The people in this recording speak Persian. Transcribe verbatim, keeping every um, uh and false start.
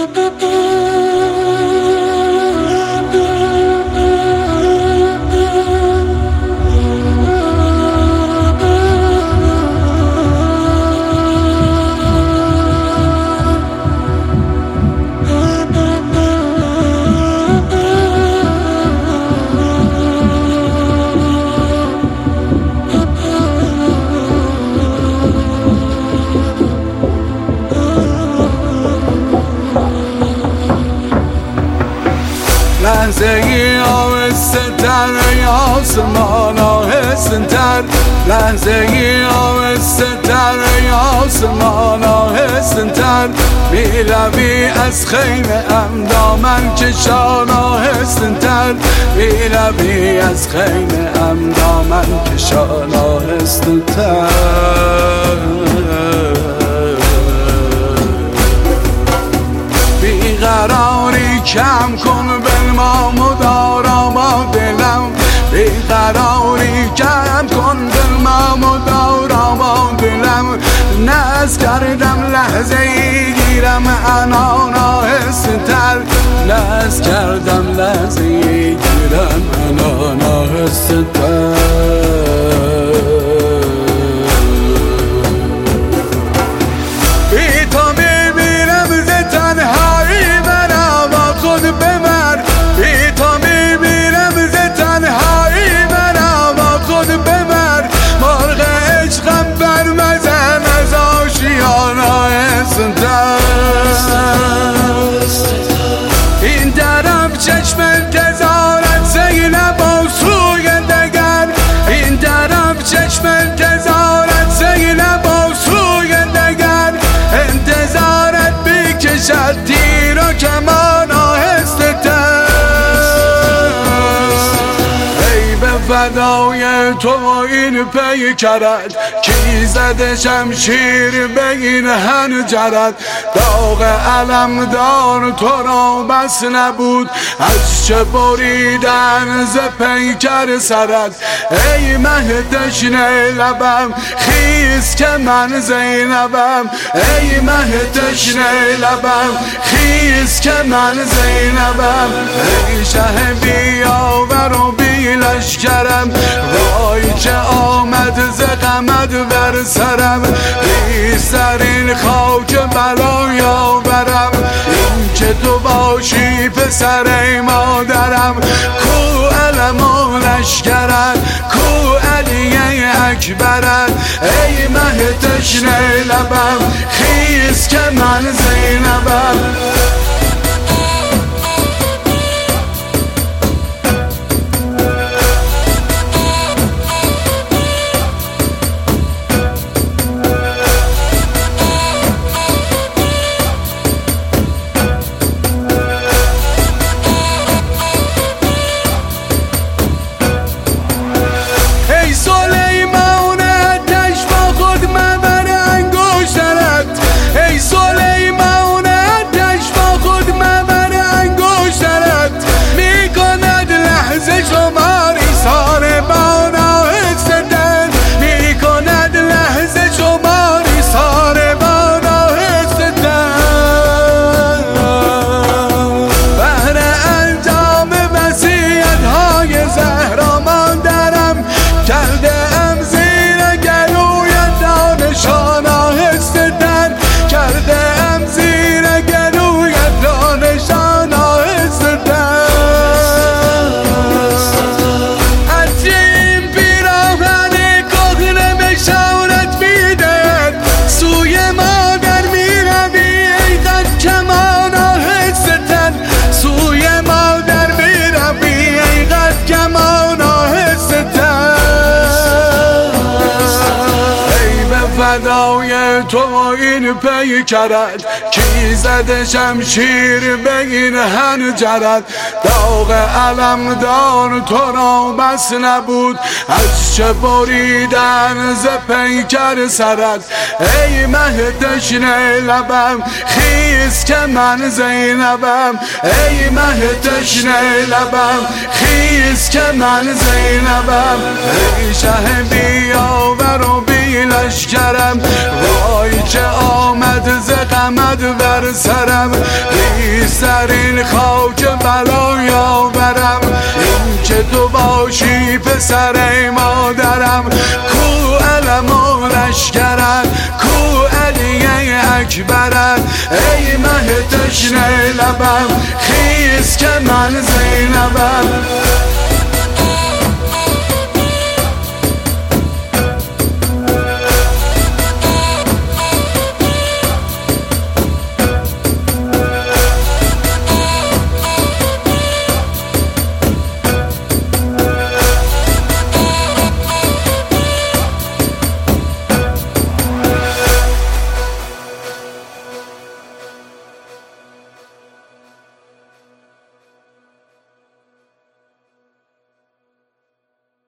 لحظه ای آهسته تر ای آسمان آهسته تر، لحظه ای آهسته تر ای آسمان آهسته تر، می روی از خیمه ام دامن کشان آهسته تر، می روی از خیمه ام دامن کشان آهسته تر. بیقراری کم کن بلمام و دارم با دلم، بیقراری کم کن بلمام و دارم با دلم، ناز کردم لحظه ای گیرم انان آهسته تر، ناز کردم لحظه ای گیرم انان آهسته تر. بی تو میبینم ز تنهایی منم با خود بمر، بی تو میبینم ز تنهایی منم با خود بمر، مرغ عشقم بر مزن از آشیان آهسته تر. این درم چشم انتظارت زینب و سوی دگر، این درم چشم انتظارت زینب و سوی دگر، انتظارت بکشد تیر و کمان آهسته تر. ای به فدای تو این پیکرت کی زده شمشیر به این حنجرت، داغ علم دار تو را بس نبود از چه بریدن ز پیکر سرت، ای مه تشنه لبم خیز که من زینبم، ای مه تشنه لبم خیز که من زینبم، ای شه بیاور و بی لشکرم، وای که آمد ز غمت بر سرم، بی سرین خاک بلا یاورم، این که تو باشی پسر مادرم، کو علم و لشکرت کو علی اکبرت، ای مه تشنه لبم خیز که من زینبم. فدای تو این پیکرت کی زده شمشیر به این حنجرت، داغ علم دار تو را بس نبود از چه بریدن ز پیکر سرت، ای مه تشنه لبم خیز که من زینبم، ای مه تشنه لبم خیز که من زینبم، ای شه بیاور و بی بی لشکرم، وای که آمد ز غمت بر سرم، ریسترین خاک بلا یاورم، این که تو باشی پسر مادرم. کو علم و لشکرت، کو علی اکبرت، ای مه تشنه لبم، خیز که من زینبم.